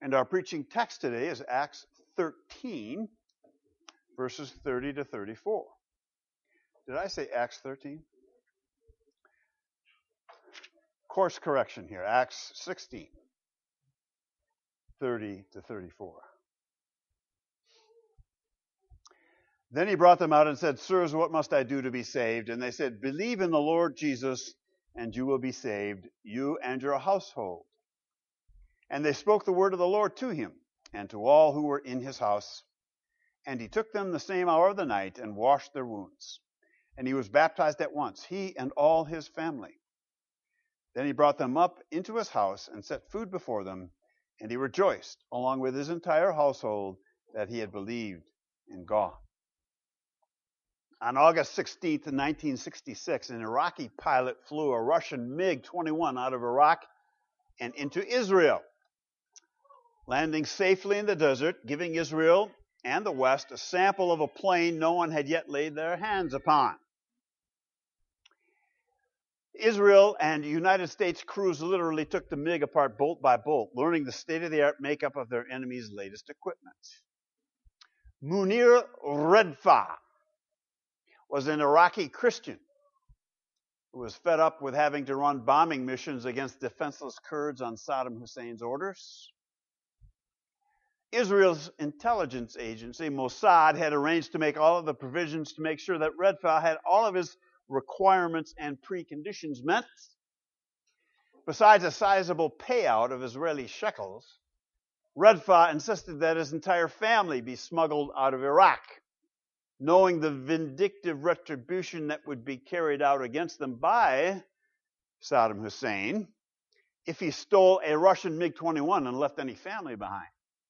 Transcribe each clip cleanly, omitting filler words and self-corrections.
And our preaching text today is Acts 13, verses 30 to 34. Did I say Acts 13? Course correction here. Acts 16, 30 to 34. Then he brought them out and said, Sirs, what must I do to be saved? And they said, Believe in the Lord Jesus, and you will be saved, you and your household. And they spoke the word of the Lord to him, and to all who were in his house. And he took them the same hour of the night, and washed their wounds. And he was baptized at once, he and all his family. Then he brought them up into his house, and set food before them, and he rejoiced, along with his entire household, that he had believed in God. On August 16th, 1966, an Iraqi pilot flew a Russian MiG-21 out of Iraq and into Israel, landing safely in the desert, giving Israel and the West a sample of a plane no one had yet laid their hands upon. Israel and United States crews literally took the MiG apart bolt by bolt, learning the state-of-the-art makeup of their enemy's latest equipment. Munir Redfa was an Iraqi Christian who was fed up with having to run bombing missions against defenseless Kurds on Saddam Hussein's orders. Israel's intelligence agency, Mossad, had arranged to make all of the provisions to make sure that Redfa had all of his requirements and preconditions met. Besides a sizable payout of Israeli shekels, Redfa insisted that his entire family be smuggled out of Iraq, knowing the vindictive retribution that would be carried out against them by Saddam Hussein if he stole a Russian MiG-21 and left any family behind.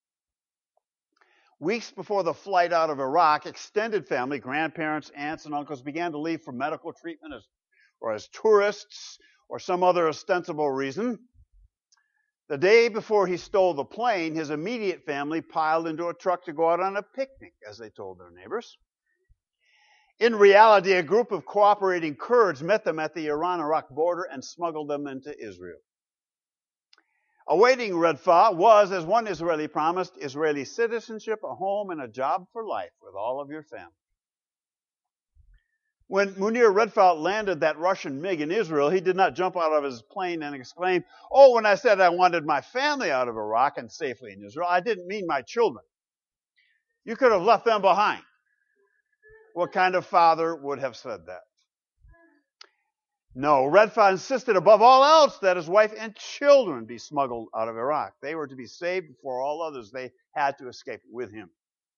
Weeks before the flight out of Iraq, extended family, grandparents, aunts, and uncles began to leave for medical treatment or as tourists or some other ostensible reason. The day before he stole the plane, his immediate family piled into a truck to go out on a picnic, as they told their neighbors. In reality, a group of cooperating Kurds met them at the Iran-Iraq border and smuggled them into Israel. Awaiting Redfa was, as one Israeli promised, Israeli citizenship, a home, and a job for life with all of your family. When Munir Redfa landed that Russian MiG in Israel, he did not jump out of his plane and exclaim, "Oh, when I said I wanted my family out of Iraq and safely in Israel, I didn't mean my children. You could have left them behind." What kind of father would have said that? No, Redfa insisted above all else that his wife and children be smuggled out of Iraq. They were to be saved before all others. They had to escape with him.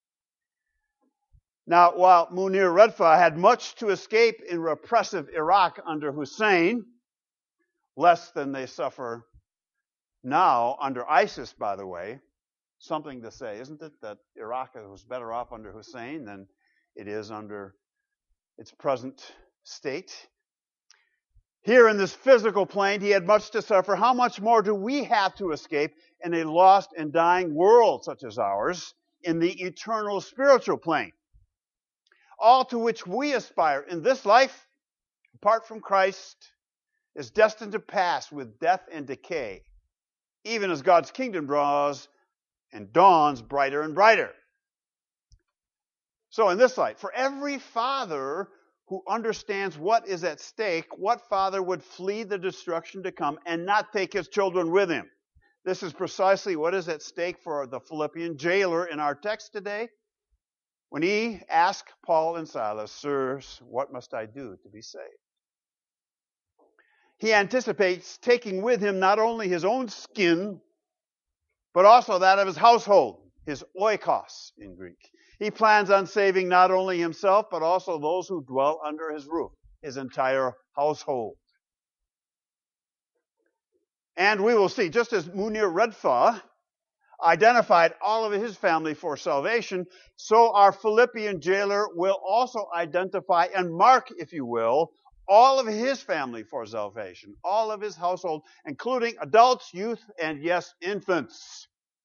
Now, while Munir Redfa had much to escape in repressive Iraq under Hussein, less than they suffer now under ISIS, by the way, something to say, isn't it, that Iraq was better off under Hussein than it is under its present state? Here in this physical plane, he had much to suffer. How much more do we have to escape in a lost and dying world such as ours in the eternal spiritual plane? All to which we aspire in this life, apart from Christ, is destined to pass with death and decay, even as God's kingdom draws and dawns brighter and brighter. So in this light, for every father who understands what is at stake, what father would flee the destruction to come and not take his children with him? This is precisely what is at stake for the Philippian jailer in our text today, when he asked Paul and Silas, "Sirs, what must I do to be saved?" He anticipates taking with him not only his own skin, but also that of his household, his oikos in Greek. He plans on saving not only himself, but also those who dwell under his roof, his entire household. And we will see, just as Munir Redfa identified all of his family for salvation, so our Philippian jailer will also identify and mark, if you will, all of his family for salvation, all of his household, including adults, youth, and yes, infants.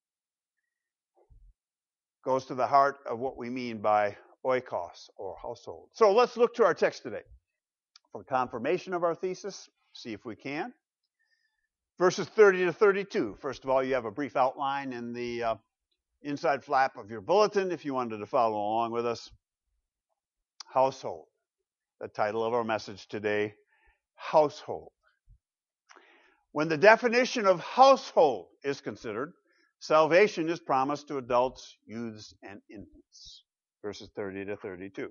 Goes to the heart of what we mean by oikos, or household. So let's look to our text today for confirmation of our thesis, see if we can. Verses 30 to 32. First of all, you have a brief outline in the inside flap of your bulletin if you wanted to follow along with us. Household. The title of our message today, household. When the definition of household is considered, salvation is promised to adults, youths, and infants. Verses 30 to 32.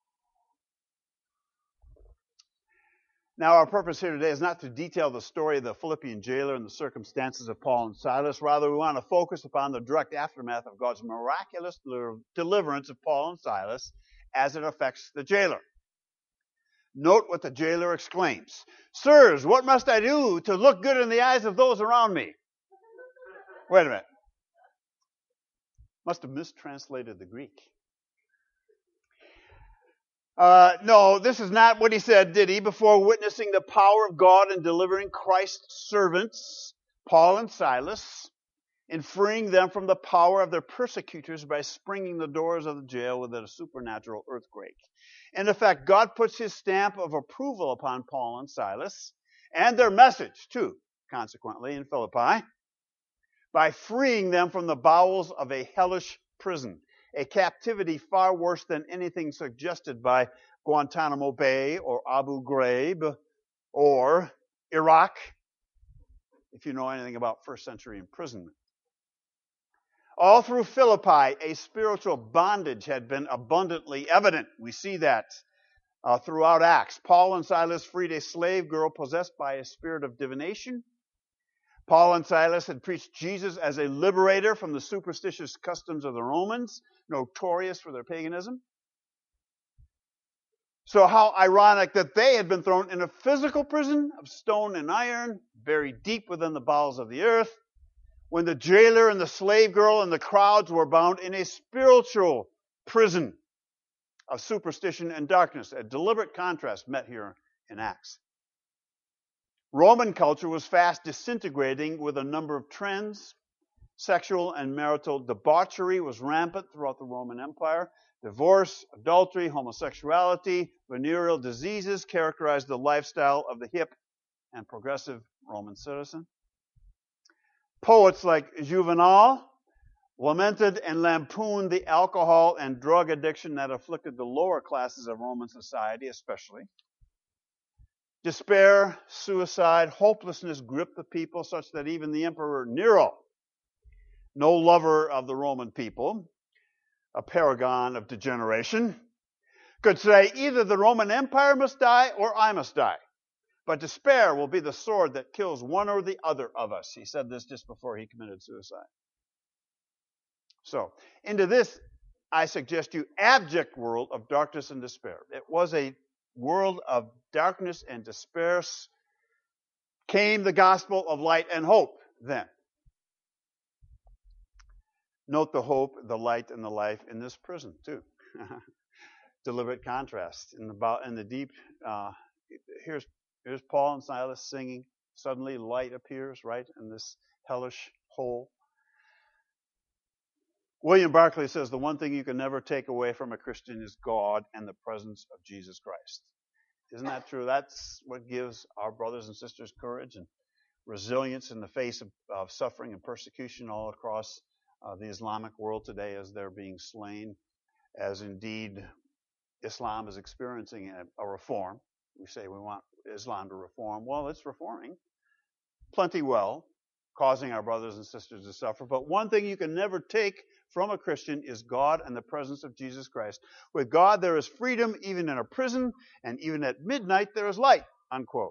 Now, our purpose here today is not to detail the story of the Philippian jailer and the circumstances of Paul and Silas. Rather, we want to focus upon the direct aftermath of God's miraculous deliverance of Paul and Silas as it affects the jailer. Note what the jailer exclaims. Sirs, what must I do to look good in the eyes of those around me? Wait a minute. Must have mistranslated the Greek. No, this is not what he said, did he? Before witnessing the power of God in delivering Christ's servants, Paul and Silas, in freeing them from the power of their persecutors by springing the doors of the jail with a supernatural earthquake. In effect, God puts his stamp of approval upon Paul and Silas, and their message, too, consequently, in Philippi, by freeing them from the bowels of a hellish prison, a captivity far worse than anything suggested by Guantanamo Bay or Abu Ghraib or Iraq, if you know anything about first century imprisonment. All through Philippi, a spiritual bondage had been abundantly evident. We see that throughout Acts. Paul and Silas freed a slave girl possessed by a spirit of divination. Paul and Silas had preached Jesus as a liberator from the superstitious customs of the Romans, notorious for their paganism. So how ironic that they had been thrown in a physical prison of stone and iron, buried deep within the bowels of the earth, when the jailer and the slave girl and the crowds were bound in a spiritual prison of superstition and darkness. A deliberate contrast met here in Acts. Roman culture was fast disintegrating with a number of trends. Sexual and marital debauchery was rampant throughout the Roman Empire. Divorce, adultery, homosexuality, venereal diseases characterized the lifestyle of the hip and progressive Roman citizen. Poets like Juvenal lamented and lampooned the alcohol and drug addiction that afflicted the lower classes of Roman society especially. Despair, suicide, hopelessness gripped the people such that even the Emperor Nero, no lover of the Roman people, a paragon of degeneration, could say either the Roman Empire must die or I must die. But despair will be the sword that kills one or the other of us. He said this just before he committed suicide. So, into this, I suggest you, abject world of darkness and despair. It was a world of darkness and despair. Came the gospel of light and hope then. Note the hope, the light, and the life in this prison, too. Deliberate contrast. In the deep, here's Paul and Silas singing. Suddenly light appears, right, in this hellish hole. William Barclay says the one thing you can never take away from a Christian is God and the presence of Jesus Christ. Isn't that true? That's what gives our brothers and sisters courage and resilience in the face of suffering and persecution all across the Islamic world today as they're being slain, as indeed Islam is experiencing a reform. We say we want Islam to reform. Well, it's reforming plenty well, causing our brothers and sisters to suffer. But one thing you can never take from a Christian is God and the presence of Jesus Christ. With God there is freedom even in a prison, and even at midnight there is light, unquote.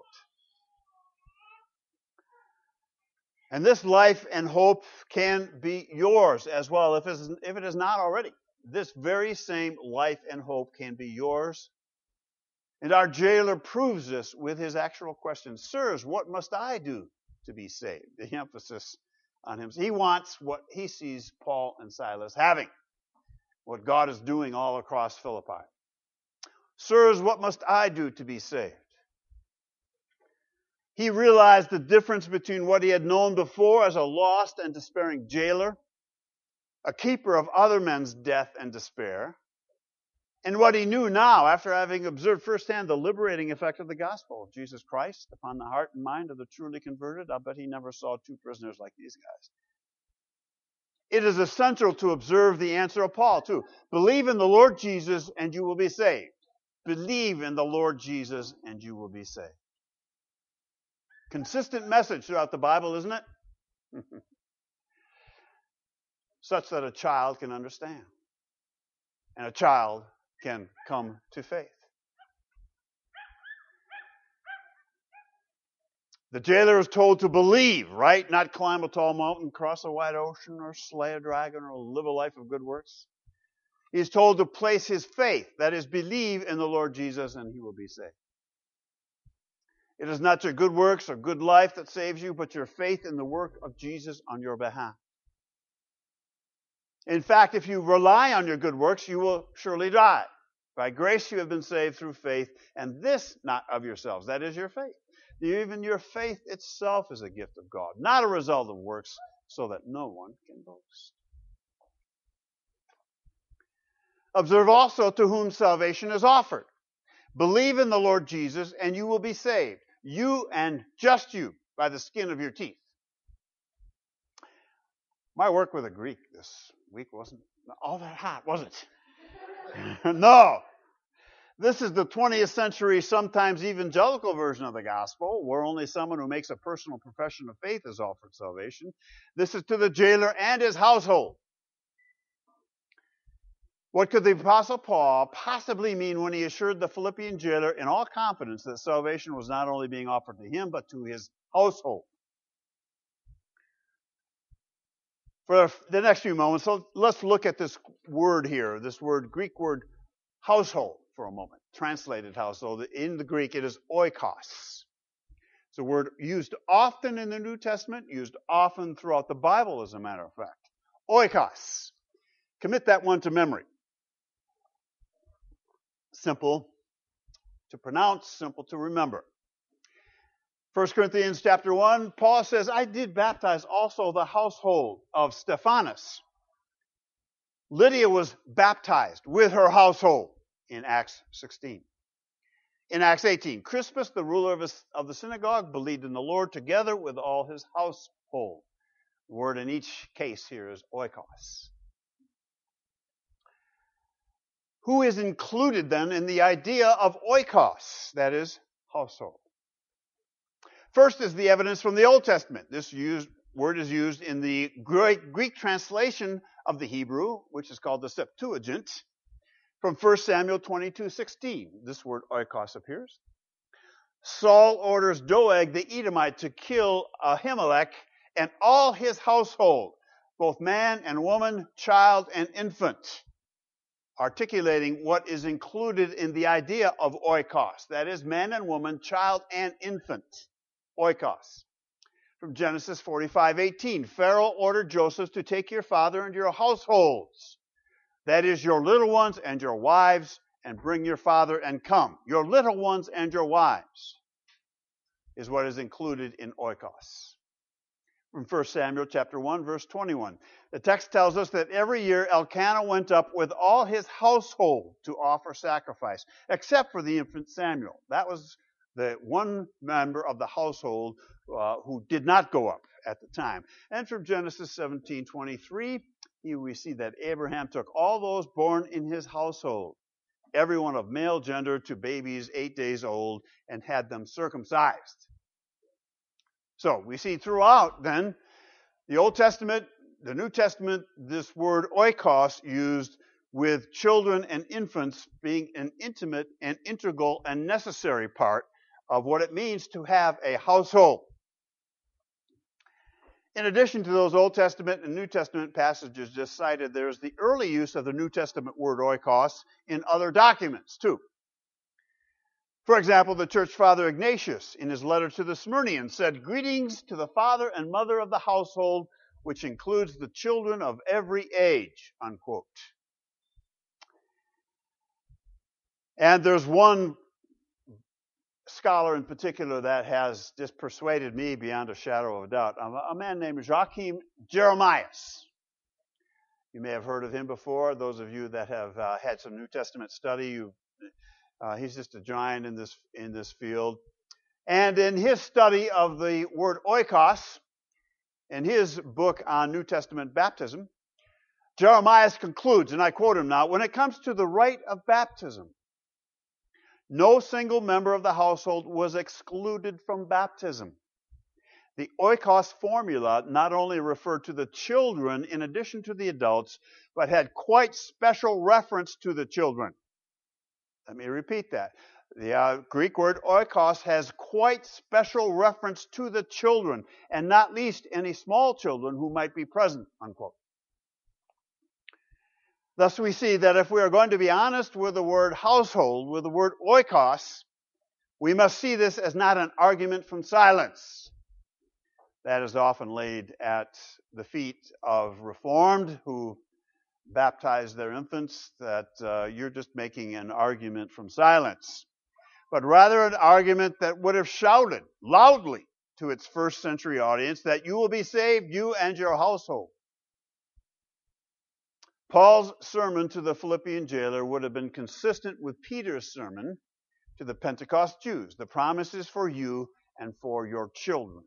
And this life and hope can be yours as well, if it is not already. This very same life and hope can be yours. And our jailer proves this with his actual question. Sirs, what must I do to be saved? The emphasis on him. He wants what he sees Paul and Silas having, what God is doing all across Philippi. Sirs, what must I do to be saved? He realized the difference between what he had known before as a lost and despairing jailer, a keeper of other men's death and despair, And what he knew now, after having observed firsthand the liberating effect of the gospel of Jesus Christ upon the heart and mind of the truly converted, I bet he never saw two prisoners like these guys. It is essential to observe the answer of Paul, too. Believe in the Lord Jesus and you will be saved. Believe in the Lord Jesus and you will be saved. Consistent message throughout the Bible, isn't it? Such that a child can understand. And a child can come to faith. The jailer is told to believe, right? Not climb a tall mountain, cross a wide ocean, or slay a dragon, or live a life of good works. He's told to place his faith, that is, believe in the Lord Jesus, and he will be saved. It is not your good works or good life that saves you, but your faith in the work of Jesus on your behalf. In fact, if you rely on your good works, you will surely die. By grace you have been saved through faith, and this not of yourselves. That is your faith. Even your faith itself is a gift of God, not a result of works, so that no one can boast. Observe also to whom salvation is offered. Believe in the Lord Jesus, and you will be saved. You and just you, by the skin of your teeth. My work with a Greek this week wasn't all that hot, was it? No. This is the 20th century, sometimes evangelical version of the gospel, where only someone who makes a personal profession of faith is offered salvation. This is to the jailer and his household. What could the Apostle Paul possibly mean when he assured the Philippian jailer in all confidence that salvation was not only being offered to him, but to his household? For the next few moments, so let's look at this word here, this word, Greek word, household, for a moment. Translated household. In the Greek, it is oikos. It's a word used often in the New Testament, used often throughout the Bible, as a matter of fact. Oikos. Commit that one to memory. Simple to pronounce, simple to remember. 1 Corinthians chapter 1, Paul says, I did baptize also the household of Stephanas. Lydia was baptized with her household in Acts 16. In Acts 18, Crispus, the ruler of the synagogue, believed in the Lord together with all his household. The word in each case here is oikos. Who is included then in the idea of oikos, that is, household? First is the evidence from the Old Testament. This word is used in the Greek translation of the Hebrew, which is called the Septuagint, from 1 Samuel 22:16. This word oikos appears. Saul orders Doeg the Edomite to kill Ahimelech and all his household, both man and woman, child and infant, articulating what is included in the idea of oikos, that is, man and woman, child and infant. Oikos. From Genesis 45:18, Pharaoh ordered Joseph to take your father and your households, that is, your little ones and your wives, and bring your father and come. Your little ones and your wives is what is included in oikos. From 1 Samuel chapter 1, verse 21. The text tells us that every year Elkanah went up with all his household to offer sacrifice, except for the infant Samuel. That was the one member of the household who did not go up at the time. And from Genesis 17:23, we see that Abraham took all those born in his household, everyone of male gender to babies 8 days old, and had them circumcised. So we see throughout then the Old Testament, the New Testament, this word oikos used with children and infants being an intimate and integral and necessary part of what it means to have a household. In addition to those Old Testament and New Testament passages just cited, there's the early use of the New Testament word oikos in other documents too. For example, the church father Ignatius, in his letter to the Smyrnians, said, "Greetings to the father and mother of the household, which includes the children of every age," unquote. And there's one scholar in particular that has just persuaded me beyond a shadow of a doubt, a man named Joachim Jeremias. You may have heard of him before. Those of you that have had some New Testament study, he's just a giant in this field. And in his study of the word oikos, in his book on New Testament baptism, Jeremiah concludes, and I quote him now, when it comes to the rite of baptism, no single member of the household was excluded from baptism. The oikos formula not only referred to the children in addition to the adults, but had quite special reference to the children. Let me repeat that. The Greek word oikos has quite special reference to the children, and not least any small children who might be present, unquote. Thus we see that if we are going to be honest with the word household, with the word oikos, we must see this as not an argument from silence. That is often laid at the feet of Reformed who baptize their infants, that you're just making an argument from silence. But rather an argument that would have shouted loudly to its first century audience that you will be saved, you and your household. Paul's sermon to the Philippian jailer would have been consistent with Peter's sermon to the Pentecost Jews. The promise is for you and for your children.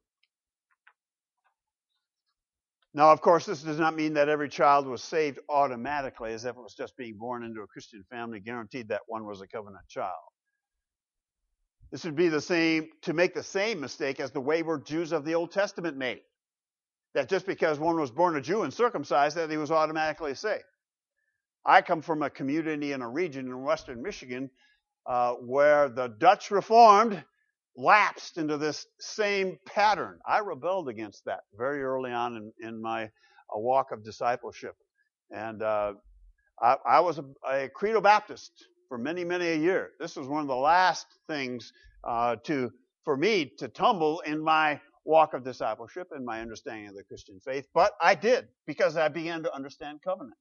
Now, of course, this does not mean that every child was saved automatically, as if it was just being born into a Christian family, guaranteed that one was a covenant child. This would be the same, to make the same mistake as the wayward Jews of the Old Testament made. That just because one was born a Jew and circumcised, that he was automatically saved. I come from a community in a region in western Michigan where the Dutch Reformed lapsed into this same pattern. I rebelled against that very early on in my walk of discipleship. And I was a Credo Baptist for many, many a year. This was one of the last things for me to tumble in my walk of discipleship and my understanding of the Christian faith. But I did, because I began to understand covenant.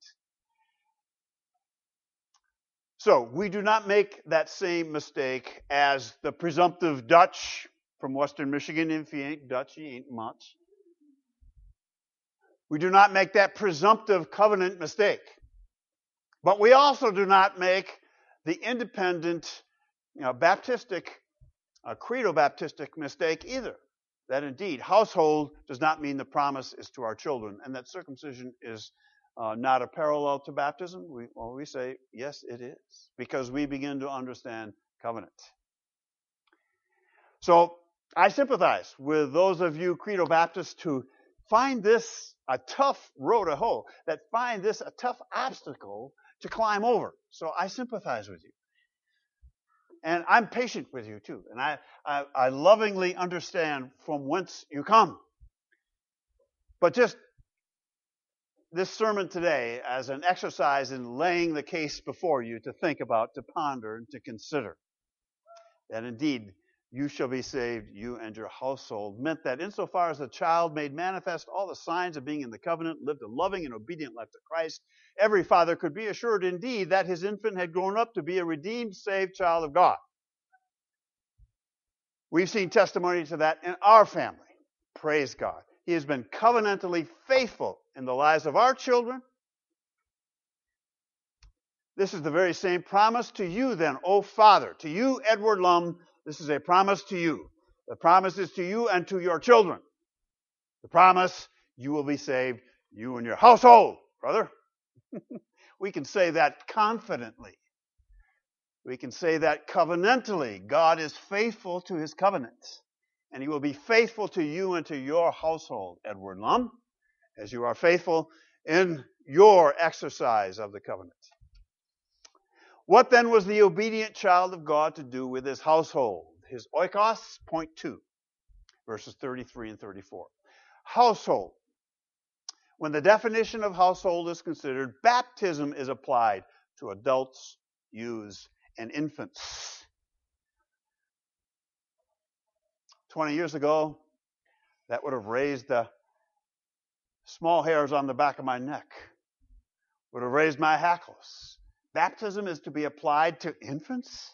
So we do not make that same mistake as the presumptive Dutch from western Michigan. If you ain't Dutch, you ain't much. We do not make that presumptive covenant mistake. But we also do not make the independent, Baptistic, Credo Baptistic mistake either. That indeed, household does not mean the promise is to our children, and that circumcision is not a parallel to baptism. We say, yes, it is, because we begin to understand covenant. So I sympathize with those of you Credo Baptists who find this a tough row to hoe, that find this a tough obstacle to climb over. So I sympathize with you. And I'm patient with you too. And I lovingly understand from whence you come. But just this sermon today as an exercise in laying the case before you to think about, to ponder, and to consider. That indeed you shall be saved, you and your household, meant that insofar as the child made manifest all the signs of being in the covenant, lived a loving and obedient life to Christ, every father could be assured indeed that his infant had grown up to be a redeemed, saved child of God. We've seen testimony to that in our family. Praise God. He has been covenantally faithful in the lives of our children. This is the very same promise to you then, O Father. To you, Edward Lum, this is a promise to you. The promise is to you and to your children. The promise, you will be saved, you and your household, brother. We can say that confidently. We can say that covenantally. God is faithful to his covenants. And he will be faithful to you and to your household, Edward Lum, as you are faithful in your exercise of the covenant. What then was the obedient child of God to do with his household? His oikos, point 2, verses 33 and 34. Household. When the definition of household is considered, baptism is applied to adults, youths, and infants. 20 years ago, that would have raised the small hairs on the back of my neck, would have raised my hackles. Baptism is to be applied to infants?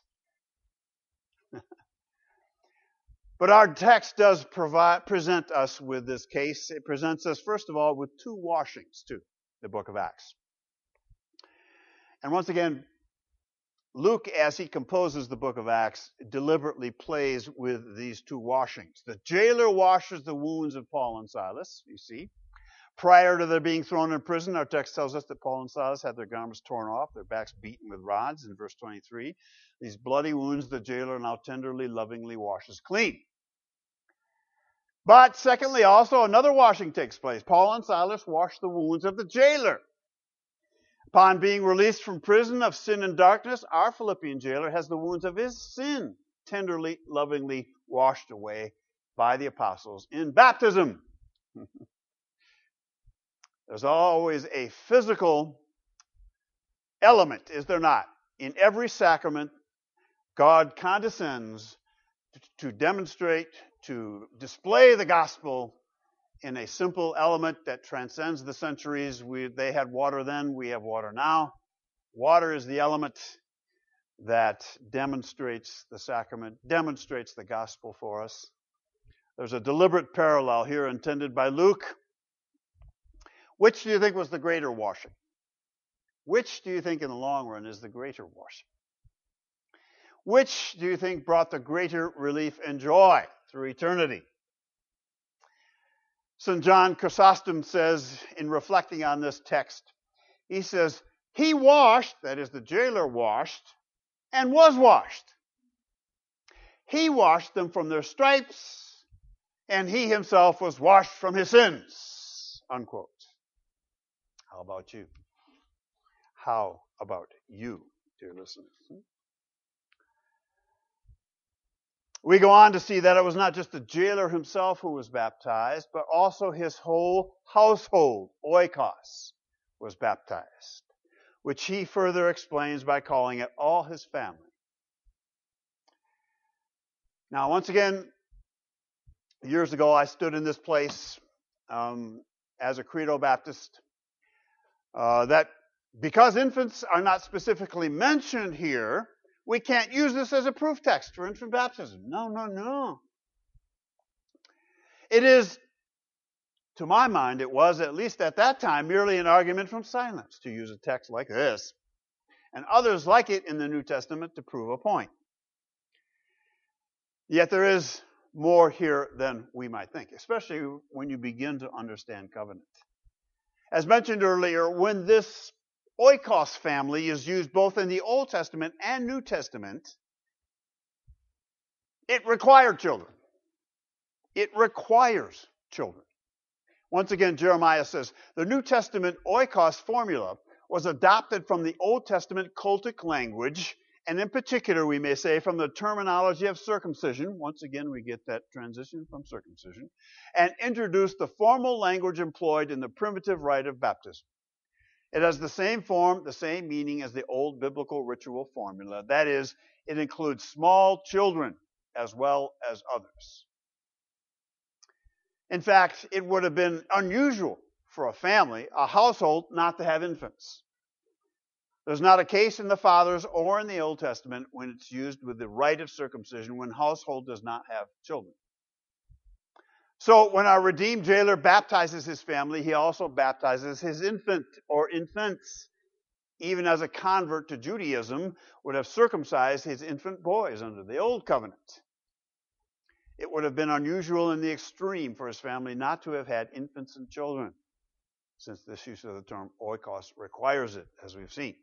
But our text does present us with this case. It presents us, first of all, with two washings, too, the book of Acts. And once again, Luke, as he composes the book of Acts, deliberately plays with these two washings. The jailer washes the wounds of Paul and Silas, you see. Prior to their being thrown in prison, our text tells us that Paul and Silas had their garments torn off, their backs beaten with rods in verse 23. These bloody wounds the jailer now tenderly, lovingly washes clean. But secondly, also another washing takes place. Paul and Silas wash the wounds of the jailer. Upon being released from prison of sin and darkness, our Philippian jailer has the wounds of his sin tenderly, lovingly washed away by the apostles in baptism. There's always a physical element, is there not? In every sacrament, God condescends to demonstrate, to display the gospel in a simple element that transcends the centuries. They had water then, we have water now. Water is the element that demonstrates the sacrament, demonstrates the gospel for us. There's a deliberate parallel here intended by Luke. Which do you think was the greater washing? Which do you think in the long run is the greater washing? Which do you think brought the greater relief and joy through eternity? St. John Chrysostom says, in reflecting on this text, he says, he washed, that is the jailer washed, and was washed. He washed them from their stripes, and he himself was washed from his sins. Unquote. How about you? How about you, dear listeners? We go on to see that it was not just the jailer himself who was baptized, but also his whole household, oikos, was baptized, which he further explains by calling it all his family. Now, once again, years ago I stood in this place as a Credo Baptist, that because infants are not specifically mentioned here, we can't use this as a proof text for infant baptism. No. It is, to my mind, it was, at least at that time, merely an argument from silence to use a text like this, and others like it in the New Testament to prove a point. Yet there is more here than we might think, especially when you begin to understand covenant. As mentioned earlier, when this oikos family is used both in the Old Testament and New Testament, it required children. It requires children. Once again, Jeremiah says, the New Testament oikos formula was adopted from the Old Testament cultic language, and in particular, we may say, from the terminology of circumcision. Once again, we get that transition from circumcision, and introduced the formal language employed in the primitive rite of baptism. It has the same form, the same meaning as the old biblical ritual formula. That is, it includes small children as well as others. In fact, it would have been unusual for a family, a household, not to have infants. There's not a case in the Fathers or in the Old Testament when it's used with the rite of circumcision when household does not have children. So when our redeemed jailer baptizes his family, he also baptizes his infant or infants. Even as a convert to Judaism would have circumcised his infant boys under the Old Covenant. It would have been unusual in the extreme for his family not to have had infants and children, since this use of the term oikos requires it, as we've seen.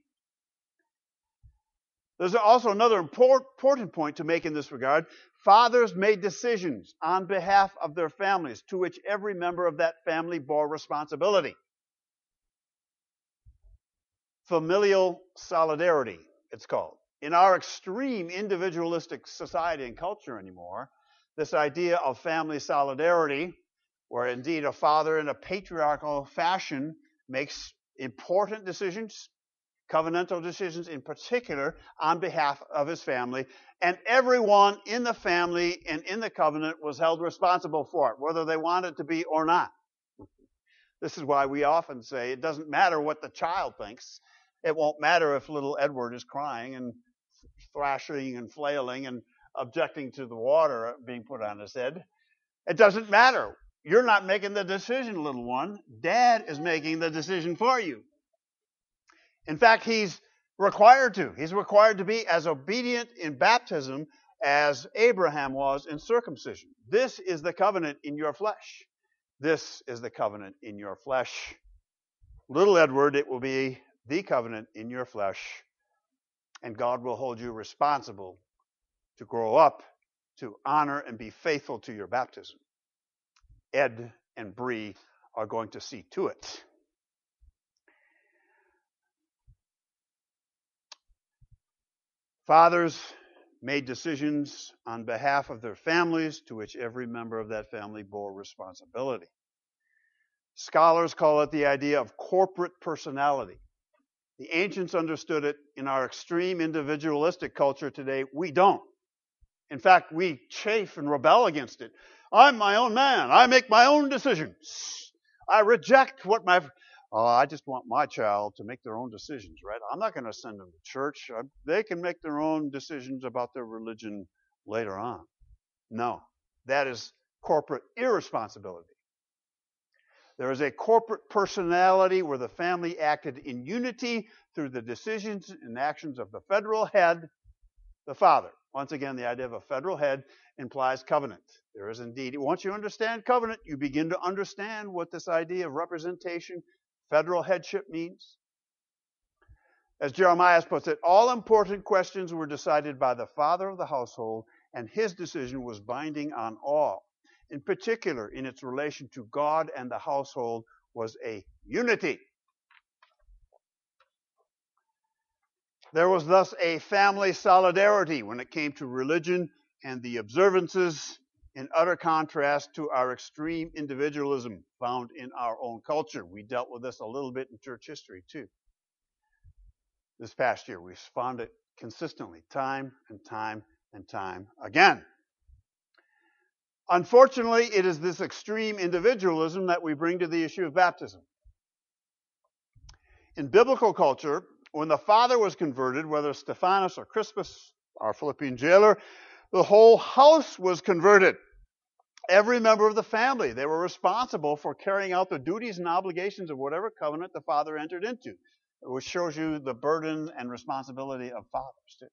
There's also another important point to make in this regard. Fathers made decisions on behalf of their families to which every member of that family bore responsibility. Familial solidarity, it's called. In our extreme individualistic society and culture anymore, this idea of family solidarity, where indeed a father in a patriarchal fashion makes important decisions, covenantal decisions in particular, on behalf of his family, and everyone in the family and in the covenant was held responsible for it, whether they wanted to be or not. This is why we often say it doesn't matter what the child thinks. It won't matter if little Edward is crying and thrashing and flailing and objecting to the water being put on his head. It doesn't matter. You're not making the decision, little one. Dad is making the decision for you. In fact, he's required to. He's required to be as obedient in baptism as Abraham was in circumcision. This is the covenant in your flesh. This is the covenant in your flesh. Little Edward, it will be the covenant in your flesh, and God will hold you responsible to grow up, to honor and be faithful to your baptism. Ed and Bree are going to see to it. Fathers made decisions on behalf of their families to which every member of that family bore responsibility. Scholars call it the idea of corporate personality. The ancients understood it. In our extreme individualistic culture today, we don't. In fact, we chafe and rebel against it. I'm my own man. I make my own decisions. I reject what I just want my child to make their own decisions, right? I'm not going to send them to church. They can make their own decisions about their religion later on. No, that is corporate irresponsibility. There is a corporate personality where the family acted in unity through the decisions and actions of the federal head, the father. Once again, the idea of a federal head implies covenant. There is indeed. Once you understand covenant, you begin to understand what this idea of representation, federal headship means. As Jeremiah puts it, all important questions were decided by the father of the household, and his decision was binding on all. In particular, in its relation to God and the household, was a unity. There was thus a family solidarity when it came to religion and the observances, in utter contrast to our extreme individualism found in our own culture. We dealt with this a little bit in church history, too. This past year, we've found it consistently, time and time and time again. Unfortunately, it is this extreme individualism that we bring to the issue of baptism. In biblical culture, when the father was converted, whether Stephanus or Crispus, our Philippian jailer, the whole house was converted. Every member of the family, they were responsible for carrying out the duties and obligations of whatever covenant the father entered into, which shows you the burden and responsibility of fathers, too.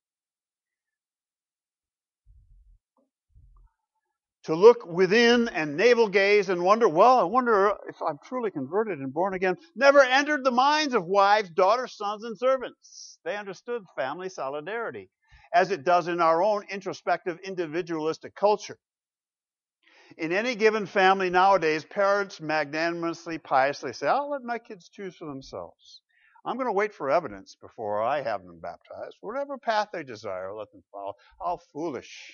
To look within and navel gaze and wonder, I wonder if I'm truly converted and born again, never entered the minds of wives, daughters, sons, and servants. They understood family solidarity, as it does in our own introspective, individualistic culture. In any given family nowadays, parents magnanimously, piously say, I'll let my kids choose for themselves. I'm going to wait for evidence before I have them baptized. Whatever path they desire, let them follow. How foolish.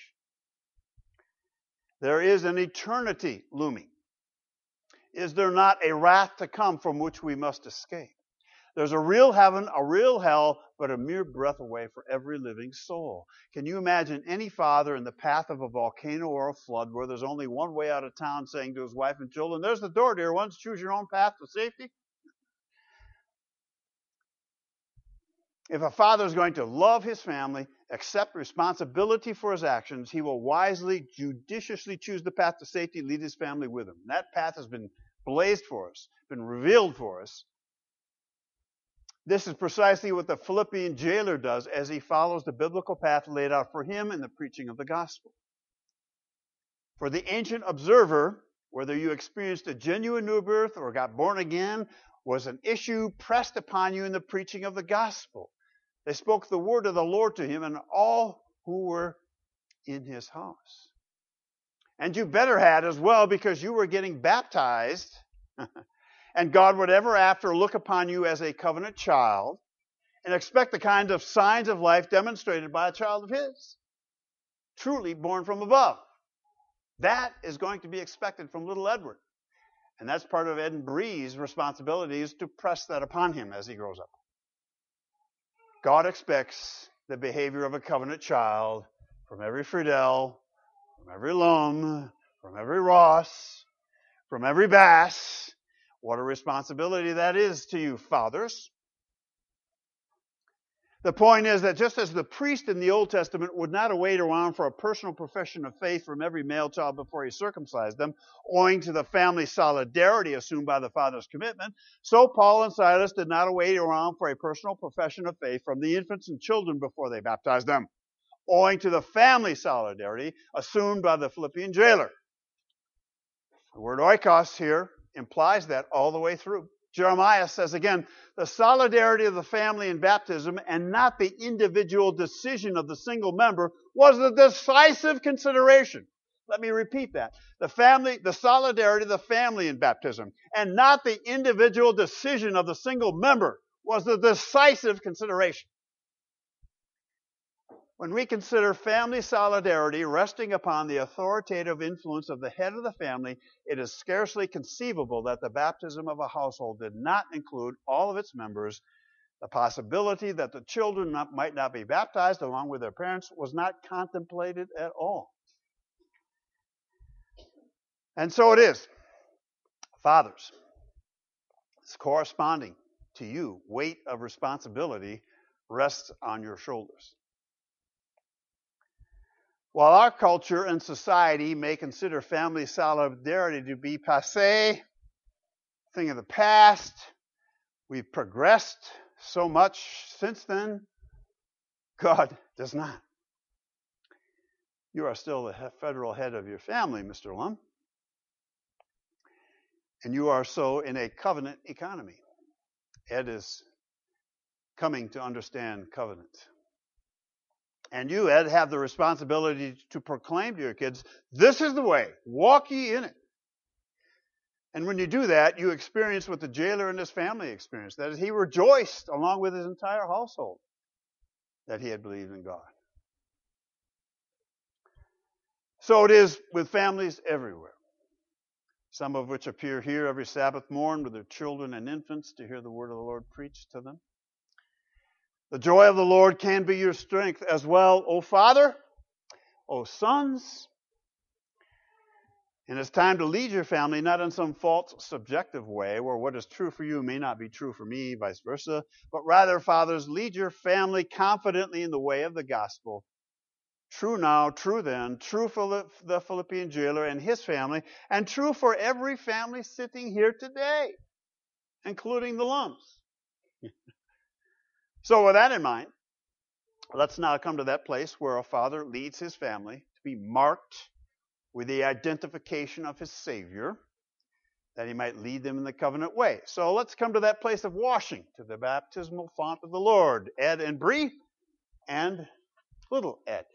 There is an eternity looming. Is there not a wrath to come from which we must escape? There's a real heaven, a real hell, but a mere breath away for every living soul. Can you imagine any father in the path of a volcano or a flood where there's only one way out of town saying to his wife and children, there's the door, dear ones, choose your own path to safety? If a father is going to love his family, accept responsibility for his actions, he will wisely, judiciously choose the path to safety, lead his family with him. And that path has been blazed for us, been revealed for us. This is precisely what the Philippian jailer does as he follows the biblical path laid out for him in the preaching of the gospel. For the ancient observer, whether you experienced a genuine new birth or got born again, was an issue pressed upon you in the preaching of the gospel. They spoke the word of the Lord to him and all who were in his house. And you better had as well, because you were getting baptized, and God would ever after look upon you as a covenant child and expect the kind of signs of life demonstrated by a child of his, truly born from above. That is going to be expected from little Edward. And that's part of Ed and Bree's responsibility, is to press that upon him as he grows up. God expects the behavior of a covenant child from every Friedel, from every Lum, from every Ross, from every Bass. What a responsibility that is to you, fathers. The point is that just as the priest in the Old Testament would not wait around for a personal profession of faith from every male child before he circumcised them, owing to the family solidarity assumed by the father's commitment, so Paul and Silas did not wait around for a personal profession of faith from the infants and children before they baptized them, owing to the family solidarity assumed by the Philippian jailer. The word oikos here implies that all the way through. Jeremiah says again, the solidarity of the family in baptism and not the individual decision of the single member was the decisive consideration. Let me repeat that. The solidarity of the family in baptism and not the individual decision of the single member was the decisive consideration. When we consider family solidarity resting upon the authoritative influence of the head of the family, it is scarcely conceivable that the baptism of a household did not include all of its members. The possibility that the children might not be baptized along with their parents was not contemplated at all. And so it is. Fathers, it's corresponding to you. Weight of responsibility rests on your shoulders. While our culture and society may consider family solidarity to be passé, thing of the past, we've progressed so much since then, God does not. You are still the federal head of your family, Mr. Lum. And you are so in a covenant economy. Ed is coming to understand covenant. And you, Ed, have the responsibility to proclaim to your kids, this is the way, walk ye in it. And when you do that, you experience what the jailer and his family experienced. That is, he rejoiced along with his entire household that he had believed in God. So it is with families everywhere, some of which appear here every Sabbath morn with their children and infants to hear the word of the Lord preached to them. The joy of the Lord can be your strength as well, O Father, O sons. And it's time to lead your family, not in some false subjective way where what is true for you may not be true for me, vice versa, but rather, fathers, lead your family confidently in the way of the gospel. True now, true then, true for the Philippian jailer and his family, and true for every family sitting here today, including the Lums. So with that in mind, let's now come to that place where a father leads his family to be marked with the identification of his Savior, that he might lead them in the covenant way. So let's come to that place of washing, to the baptismal font of the Lord, Ed and Bree, and little Ed.